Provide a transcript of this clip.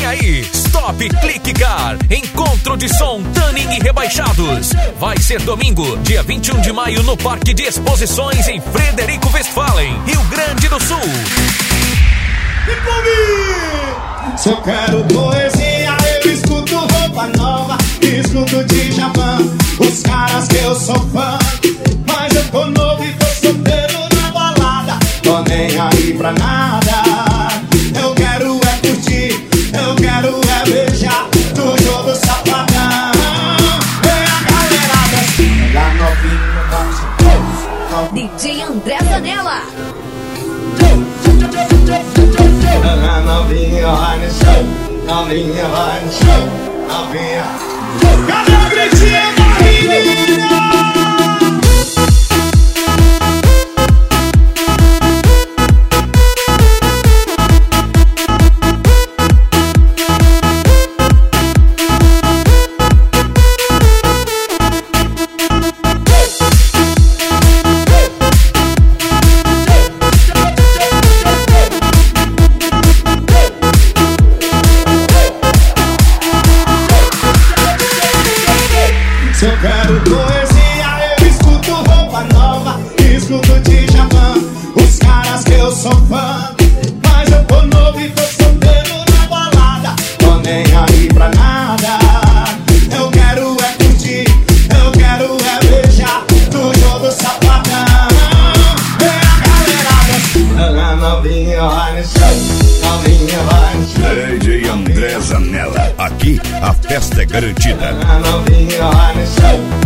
Vem aí, Stop Click Car, encontro de som Tanning e Rebaixados. Vai ser domingo, dia 21 de maio, no Parque de Exposições em Frederico Westphalen, Rio Grande do Sul. E comigo! Se eu quero poesia, eu escuto Roupa Nova, escuto Djavan, os caras que eu sou fã. Mas eu tô novo e tô solteiro na balada, tô nem aí pra nada. Eu quero é curtir, eu quero é beijar do jogo safadão. Vem a galerada, lá novinha, DJ André Zanella. novinha vai no show, novinha vai no show, novinha. Cadê a gritinha da menina? Se eu quero poesia, eu escuto Roupa Nova, escuto Djavan, os caras que eu sou fã. Mas eu tô novo e tô solteiro na balada, tô nem aí pra nada. Eu quero é curtir, eu quero é beijar do jogo safadão. Vem a galerada, novinha vai no show, novinha vai no show. DJ André Zanella, aqui a festa é garantida. Novinha vai no show.